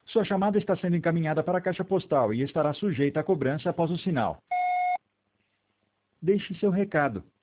Sua chamada está sendo encaminhada para a caixa postal e estará sujeita a cobrança após o sinal. Deixe seu recado.